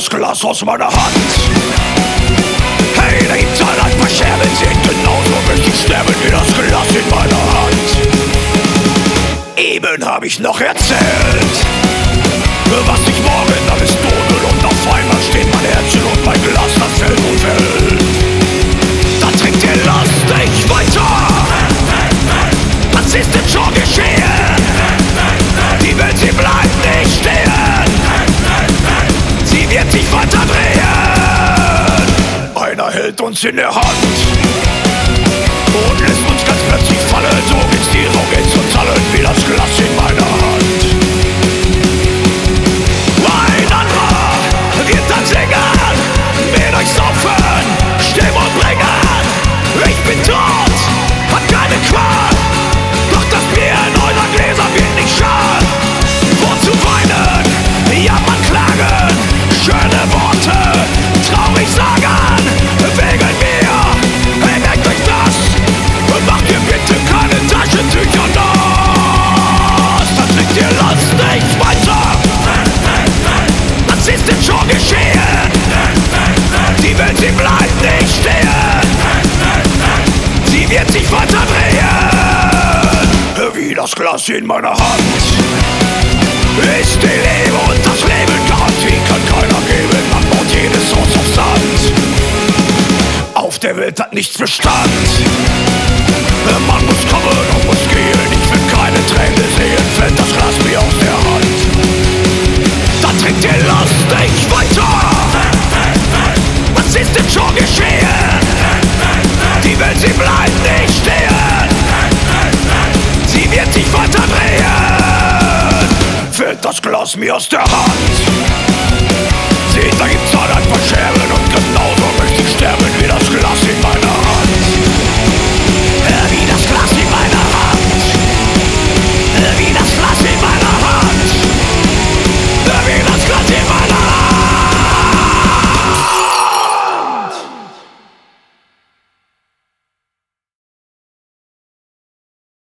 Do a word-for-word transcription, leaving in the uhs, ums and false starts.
das Glas aus meiner Hand. Hey, da gibt's halt ein paar Scherben, sehen genauso möchte ich sterben wie das Glas in meiner Hand. Eben hab ich noch erzählt, was ich morgen alles tun, und auf einmal steht mein Herz und mein Glas, das fällt und fällt. Da trinkt ihr, lasst dich weiter. Was ist denn schon geschehen? Die Welt, sie bleibt nicht stehen. Sie wird sich weiter drehen. Einer hält uns in der Hand und lässt uns ganz plötzlich fallen. So geht's dir, so geht's uns allen wie das Glas in meiner Hand. Ein anderer wird dann singen, mit euch saufen, Stimm und bringen. Ich bin tot, hab keine Qual, doch das Bier in eurer Gläser wird nicht schal. Wozu weinen, jammern, klagen, schöne Worte, traurig sagen, wegen mir. Hey, merkt euch das, macht ihr bitte keine Taschentücher nass. Dann trinkt ihr, lasst nicht weiter. Was ist denn schon geschehen? Die Welt, sie bleibt nicht stehen. Sie wird sich weiter drehen, wie das Glas in meiner Hand. Ist die Liebe und das Leben Garantie kann keiner geben. Man baut jedes Haus auf Sand. Auf der Welt hat nichts Bestand. Man muss kommen und muss gehen. Ich will keine Tränen sehen, fällt das Glas mir aus der Hand. Dann trinkt ihr, lasst dich weiter. Was ist denn schon geschehen? Die Welt, sie bleibt nicht stehen. Sie wird sich weiter drehen. Fällt das Glas mir aus der Hand.